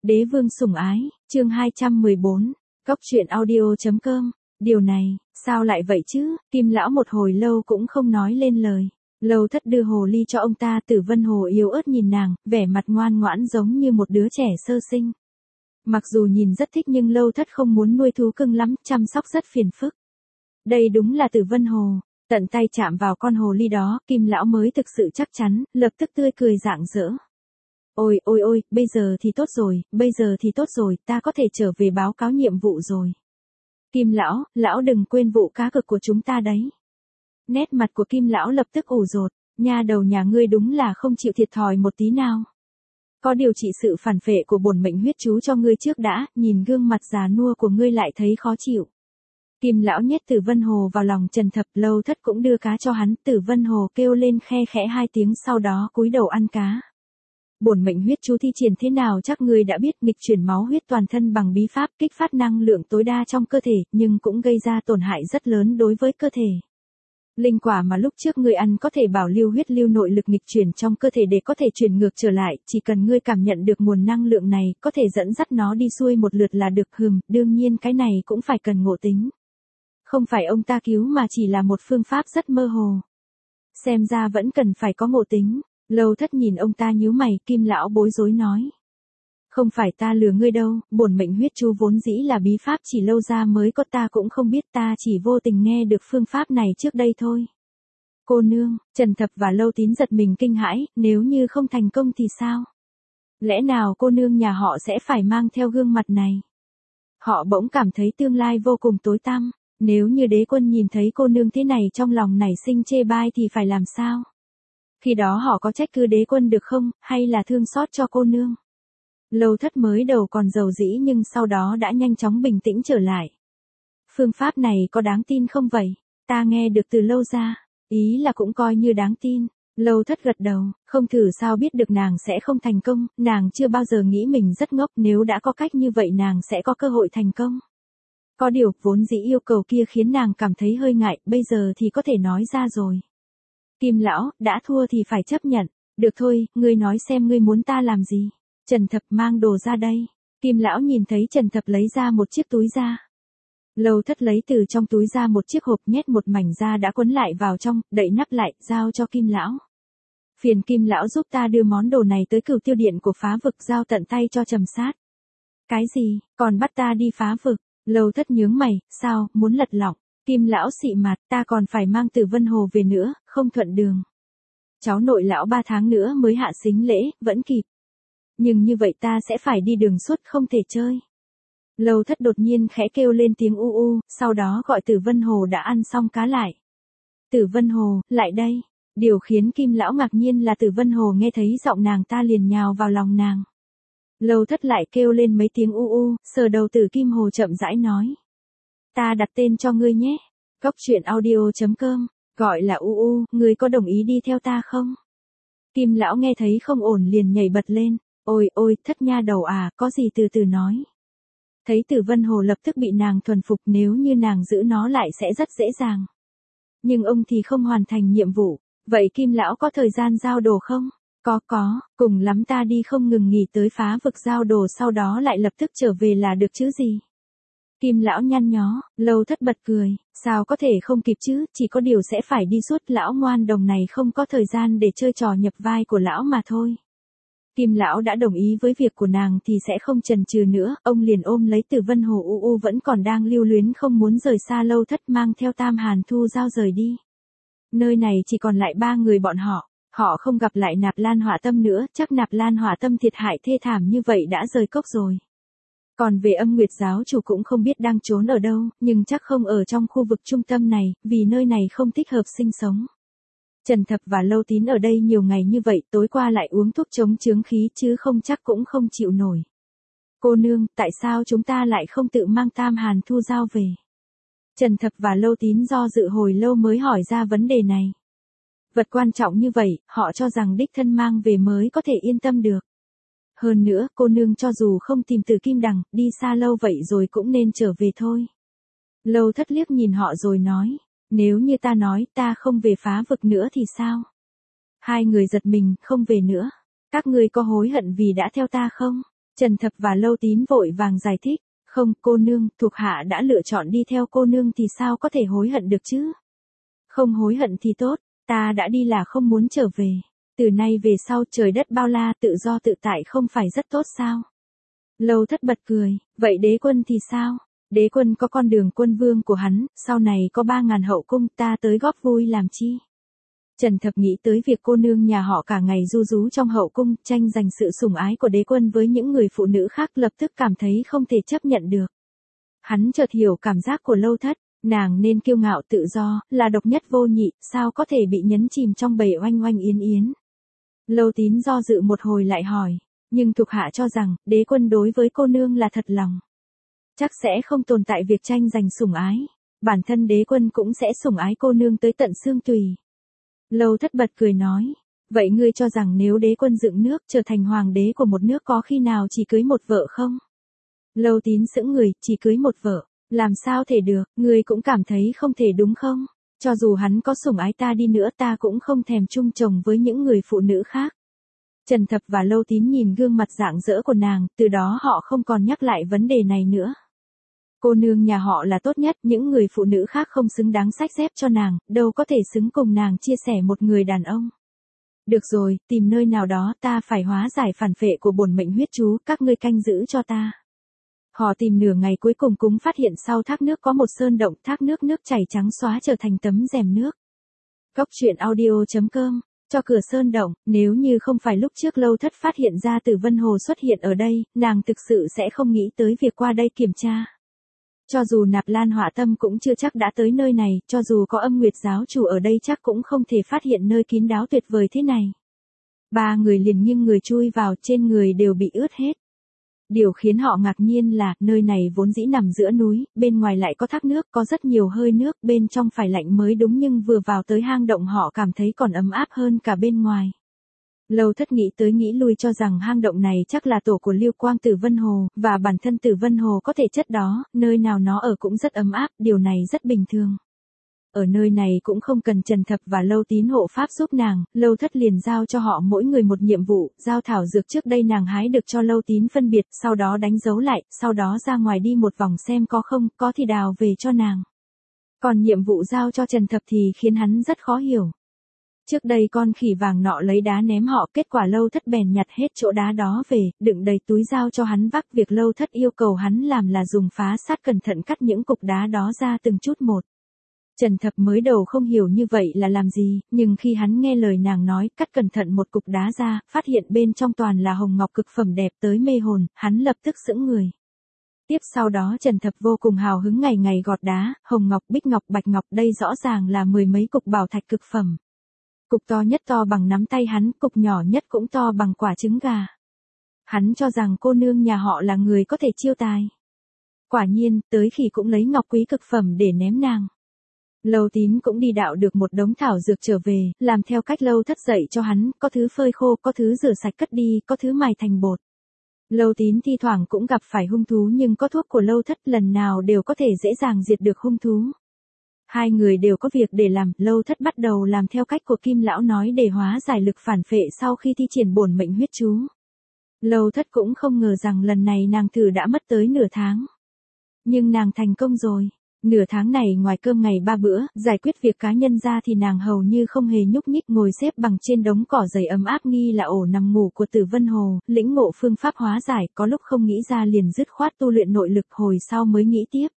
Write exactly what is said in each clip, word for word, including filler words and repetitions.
Đế vương sủng ái, chương hai trăm mười bốn, Cốc truyện audio.com, điều này, sao lại vậy chứ, Kim lão một hồi lâu cũng không nói lên lời. Lâu Thất đưa hồ ly cho ông ta, Tử Vân Hồ yếu ớt nhìn nàng, vẻ mặt ngoan ngoãn giống như một đứa trẻ sơ sinh. Mặc dù nhìn rất thích nhưng Lâu Thất không muốn nuôi thú cưng lắm, chăm sóc rất phiền phức. Đây đúng là Tử Vân Hồ, tận tay chạm vào con hồ ly đó, Kim lão mới thực sự chắc chắn, lập tức tươi cười rạng rỡ. Ôi ôi ôi, bây giờ thì tốt rồi, bây giờ thì tốt rồi, ta có thể trở về báo cáo nhiệm vụ rồi. Kim lão, lão đừng quên vụ cá cược của chúng ta đấy. Nét mặt của Kim lão lập tức ủ rột, nha đầu nhà ngươi đúng là không chịu thiệt thòi một tí nào. Có điều trị sự phản phệ của bổn mệnh huyết chú cho ngươi trước đã, nhìn gương mặt già nua của ngươi lại thấy khó chịu. Kim lão nhét Tử Vân Hồ vào lòng Trần Thập, Lâu Thất cũng đưa cá cho hắn, Tử Vân Hồ kêu lên khe khẽ hai tiếng sau đó cúi đầu ăn cá. Bổn mệnh huyết chú thi triển thế nào chắc ngươi đã biết, nghịch chuyển máu huyết toàn thân bằng bí pháp kích phát năng lượng tối đa trong cơ thể, nhưng cũng gây ra tổn hại rất lớn đối với cơ thể. Linh quả mà lúc trước ngươi ăn có thể bảo lưu huyết lưu nội lực nghịch chuyển trong cơ thể để có thể chuyển ngược trở lại, chỉ cần ngươi cảm nhận được nguồn năng lượng này, có thể dẫn dắt nó đi xuôi một lượt là được. Hừm, đương nhiên cái này cũng phải cần ngộ tính. Không phải ông ta cứu mà chỉ là một phương pháp rất mơ hồ. Xem ra vẫn cần phải có ngộ tính. Lâu Thất nhìn ông ta nhíu mày, Kim lão bối rối nói. Không phải ta lừa ngươi đâu, bổn mệnh huyết chú vốn dĩ là bí pháp chỉ Lâu gia mới có, ta cũng không biết, ta chỉ vô tình nghe được phương pháp này trước đây thôi. Cô nương, Trần Thập và Lâu Tín giật mình kinh hãi, nếu như không thành công thì sao? Lẽ nào cô nương nhà họ sẽ phải mang theo gương mặt này? Họ bỗng cảm thấy tương lai vô cùng tối tăm, nếu như đế quân nhìn thấy cô nương thế này trong lòng nảy sinh chê bai thì phải làm sao? Khi đó họ có trách cứ đế quân được không, hay là thương xót cho cô nương? Lâu Thất mới đầu còn dầu dĩ nhưng sau đó đã nhanh chóng bình tĩnh trở lại. Phương pháp này có đáng tin không vậy? Ta nghe được từ Lâu gia, ý là cũng coi như đáng tin. Lâu Thất gật đầu, không thử sao biết được nàng sẽ không thành công, nàng chưa bao giờ nghĩ mình rất ngốc, nếu đã có cách như vậy nàng sẽ có cơ hội thành công. Có điều, vốn dĩ yêu cầu kia khiến nàng cảm thấy hơi ngại, bây giờ thì có thể nói ra rồi. Kim lão, đã thua thì phải chấp nhận. Được thôi, ngươi nói xem ngươi muốn ta làm gì. Trần Thập mang đồ ra đây. Kim lão nhìn thấy Trần Thập lấy ra một chiếc túi da. Lâu Thất lấy từ trong túi ra một chiếc hộp, nhét một mảnh da đã quấn lại vào trong, đậy nắp lại, giao cho Kim lão. Phiền Kim lão giúp ta đưa món đồ này tới Cửu Tiêu Điện của phá vực, giao tận tay cho Trầm Sát. Cái gì, còn bắt ta đi phá vực? Lâu Thất nhướng mày, sao, muốn lật lọng? Kim lão xị mặt, ta còn phải mang Tử Vân Hồ về nữa, không thuận đường. Cháu nội lão ba tháng nữa mới hạ sính lễ, vẫn kịp. Nhưng như vậy ta sẽ phải đi đường suốt, không thể chơi. Lâu Thất đột nhiên khẽ kêu lên tiếng u u, sau đó gọi Tử Vân Hồ đã ăn xong cá lại. Tử Vân Hồ, lại đây. Điều khiến Kim lão ngạc nhiên là Tử Vân Hồ nghe thấy giọng nàng ta liền nhào vào lòng nàng. Lâu Thất lại kêu lên mấy tiếng u u, sờ đầu Tử Kim Hồ chậm rãi nói. Ta đặt tên cho ngươi nhé. Cốc truyện audio.com, gọi là u u, ngươi có đồng ý đi theo ta không? Kim lão nghe thấy không ổn liền nhảy bật lên. Ôi ôi, Thất nha đầu à, có gì từ từ nói. Thấy Tử Vân Hồ lập tức bị nàng thuần phục, nếu như nàng giữ nó lại sẽ rất dễ dàng. Nhưng ông thì không hoàn thành nhiệm vụ. Vậy Kim lão có thời gian giao đồ không? Có có, cùng lắm ta đi không ngừng nghỉ tới phá vực giao đồ sau đó lại lập tức trở về là được chứ gì. Kim lão nhăn nhó, Lâu Thất bật cười, sao có thể không kịp chứ, chỉ có điều sẽ phải đi suốt, lão ngoan đồng này không có thời gian để chơi trò nhập vai của lão mà thôi. Kim lão đã đồng ý với việc của nàng thì sẽ không chần chừ nữa, ông liền ôm lấy Tử Vân Hồ u u vẫn còn đang lưu luyến không muốn rời xa Lâu Thất, mang theo Tam Hàn Thu Giao rời đi. Nơi này chỉ còn lại ba người bọn họ, họ không gặp lại Nạp Lan Hỏa Tâm nữa, chắc Nạp Lan Hỏa Tâm thiệt hại thê thảm như vậy đã rời cốc rồi. Còn về Âm Nguyệt giáo chủ cũng không biết đang trốn ở đâu, nhưng chắc không ở trong khu vực trung tâm này, vì nơi này không thích hợp sinh sống. Trần Thập và Lâu Tín ở đây nhiều ngày như vậy, tối qua lại uống thuốc chống chướng khí chứ không chắc cũng không chịu nổi. Cô nương, tại sao chúng ta lại không tự mang Tam Hàn Thu Giao về? Trần Thập và Lâu Tín do dự hồi lâu mới hỏi ra vấn đề này. Vật quan trọng như vậy, họ cho rằng đích thân mang về mới có thể yên tâm được. Hơn nữa, cô nương cho dù không tìm Tử Kim Đằng, đi xa lâu vậy rồi cũng nên trở về thôi. Lâu Thất liếc nhìn họ rồi nói, nếu như ta nói ta không về phá vực nữa thì sao? Hai người giật mình, không về nữa. Các ngươi có hối hận vì đã theo ta không? Trần Thập và Lâu Tín vội vàng giải thích, không cô nương, thuộc hạ đã lựa chọn đi theo cô nương thì sao có thể hối hận được chứ? Không hối hận thì tốt, ta đã đi là không muốn trở về. Từ nay về sau trời đất bao la tự do tự tại không phải rất tốt sao? Lâu Thất bật cười, vậy đế quân thì sao? Đế quân có con đường quân vương của hắn, sau này có ba ngàn hậu cung ta tới góp vui làm chi? Trần Thập nghĩ tới việc cô nương nhà họ cả ngày ru rú trong hậu cung, tranh giành sự sủng ái của đế quân với những người phụ nữ khác lập tức cảm thấy không thể chấp nhận được. Hắn chợt hiểu cảm giác của Lâu Thất, nàng nên kiêu ngạo tự do, là độc nhất vô nhị, sao có thể bị nhấn chìm trong bầy oanh oanh yến yến. Lâu Tín do dự một hồi lại hỏi, nhưng thuộc hạ cho rằng, đế quân đối với cô nương là thật lòng. Chắc sẽ không tồn tại việc tranh giành sủng ái, bản thân đế quân cũng sẽ sủng ái cô nương tới tận xương tùy. Lâu Thất bật cười nói, vậy ngươi cho rằng nếu đế quân dựng nước trở thành hoàng đế của một nước có khi nào chỉ cưới một vợ không? Lâu Tín sững người, chỉ cưới một vợ, làm sao thể được, ngươi cũng cảm thấy không thể đúng không? Cho dù hắn có sủng ái ta đi nữa ta cũng không thèm chung chồng với những người phụ nữ khác. Trần Thập và Lâu Tín nhìn gương mặt rạng rỡ của nàng, từ đó họ không còn nhắc lại vấn đề này nữa. Cô nương nhà họ là tốt nhất, những người phụ nữ khác không xứng đáng xách xếp cho nàng, đâu có thể xứng cùng nàng chia sẻ một người đàn ông. Được rồi, tìm nơi nào đó ta phải hóa giải phản phệ của bổn mệnh huyết chú, các ngươi canh giữ cho ta. Họ tìm nửa ngày cuối cùng cũng phát hiện sau thác nước có một sơn động, thác nước nước chảy trắng xóa trở thành tấm rèm nước. Cốc truyện audio chấm com, cho cửa sơn động, nếu như không phải lúc trước Lâu Thất phát hiện ra Tử Vân Hồ xuất hiện ở đây, nàng thực sự sẽ không nghĩ tới việc qua đây kiểm tra. Cho dù Nạp Lan Họa Tâm cũng chưa chắc đã tới nơi này, cho dù có Âm Nguyệt giáo chủ ở đây chắc cũng không thể phát hiện nơi kín đáo tuyệt vời thế này. Ba người liền nghiêng người chui vào, trên người đều bị ướt hết. Điều khiến họ ngạc nhiên là, nơi này vốn dĩ nằm giữa núi, bên ngoài lại có thác nước, có rất nhiều hơi nước, bên trong phải lạnh mới đúng nhưng vừa vào tới hang động họ cảm thấy còn ấm áp hơn cả bên ngoài. Lâu Thất nghĩ tới nghĩ lui cho rằng hang động này chắc là tổ của Lưu Quang Tử Vân Hồ, và bản thân Tử Vân Hồ có thể chất đó, nơi nào nó ở cũng rất ấm áp, điều này rất bình thường. Ở nơi này cũng không cần Trần Thập và Lâu Tín hộ pháp giúp nàng, Lâu Thất liền giao cho họ mỗi người một nhiệm vụ, giao thảo dược trước đây nàng hái được cho Lâu Tín phân biệt, sau đó đánh dấu lại, sau đó ra ngoài đi một vòng xem có không, có thì đào về cho nàng. Còn nhiệm vụ giao cho Trần Thập thì khiến hắn rất khó hiểu. Trước đây con khỉ vàng nọ lấy đá ném họ, kết quả Lâu Thất bèn nhặt hết chỗ đá đó về, đựng đầy túi giao cho hắn vác, việc Lâu Thất yêu cầu hắn làm là dùng phá sát cẩn thận cắt những cục đá đó ra từng chút một. Trần Thập mới đầu không hiểu như vậy là làm gì, nhưng khi hắn nghe lời nàng nói, cắt cẩn thận một cục đá ra, phát hiện bên trong toàn là hồng ngọc cực phẩm đẹp tới mê hồn, hắn lập tức sững người. Tiếp sau đó Trần Thập vô cùng hào hứng ngày ngày gọt đá, hồng ngọc, bích ngọc, bạch ngọc, đây rõ ràng là mười mấy cục bảo thạch cực phẩm. Cục to nhất to bằng nắm tay hắn, cục nhỏ nhất cũng to bằng quả trứng gà. Hắn cho rằng cô nương nhà họ là người có thể chiêu tài. Quả nhiên, tới khi cũng lấy ngọc quý cực phẩm để ném nàng. Lâu Tín cũng đi đạo được một đống thảo dược trở về, làm theo cách Lâu Thất dạy cho hắn, có thứ phơi khô, có thứ rửa sạch cất đi, có thứ mài thành bột. Lâu Tín thi thoảng cũng gặp phải hung thú nhưng có thuốc của Lâu Thất lần nào đều có thể dễ dàng diệt được hung thú. Hai người đều có việc để làm, Lâu Thất bắt đầu làm theo cách của Kim Lão nói để hóa giải lực phản phệ sau khi thi triển bổn mệnh huyết chú. Lâu Thất cũng không ngờ rằng lần này nàng thử đã mất tới nửa tháng. Nhưng nàng thành công rồi. Nửa tháng này ngoài cơm ngày ba bữa, giải quyết việc cá nhân ra thì nàng hầu như không hề nhúc nhích, ngồi xếp bằng trên đống cỏ dày ấm áp nghi là ổ nằm ngủ của Tử Vân Hồ, lĩnh ngộ phương pháp hóa giải, có lúc không nghĩ ra liền dứt khoát tu luyện nội lực, hồi sau mới nghĩ tiếp.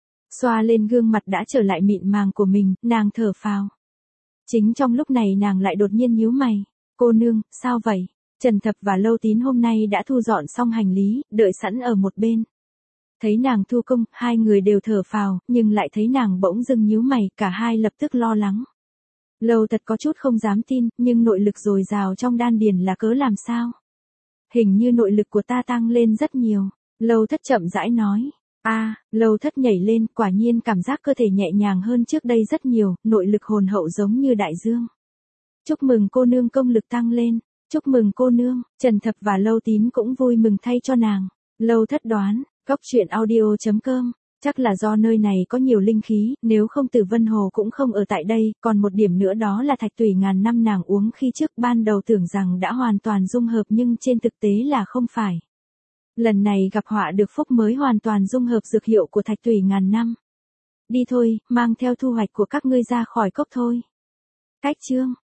Xoa lên gương mặt đã trở lại mịn màng của mình, nàng thở phào. Chính trong lúc này nàng lại đột nhiên nhíu mày. Cô nương, sao vậy? Trần Thập và Lâu Tín hôm nay đã thu dọn xong hành lý, đợi sẵn ở một bên. Thấy nàng thu công, hai người đều thở phào, nhưng lại thấy nàng bỗng dưng nhíu mày, cả hai lập tức lo lắng. Lâu Tật có chút không dám tin, nhưng nội lực dồi dào trong đan điền là cớ làm sao? Hình như nội lực của ta tăng lên rất nhiều. Lâu Thất chậm rãi nói. A, à, Lâu Thất nhảy lên, quả nhiên cảm giác cơ thể nhẹ nhàng hơn trước đây rất nhiều, nội lực hồn hậu giống như đại dương. Chúc mừng cô nương công lực tăng lên, chúc mừng cô nương, Trần Thập và Lâu Tín cũng vui mừng thay cho nàng. Lâu Thất đoán, cốc truyện audio chấm com, chắc là do nơi này có nhiều linh khí, nếu không Tử Vân Hồ cũng không ở tại đây, còn một điểm nữa đó là thạch tủy ngàn năm nàng uống khi trước ban đầu tưởng rằng đã hoàn toàn dung hợp nhưng trên thực tế là không phải. Lần này gặp họa được phúc mới hoàn toàn dung hợp dược hiệu của thạch tủy ngàn năm. Đi thôi, mang theo thu hoạch của các ngươi ra khỏi cốc thôi. Cách chương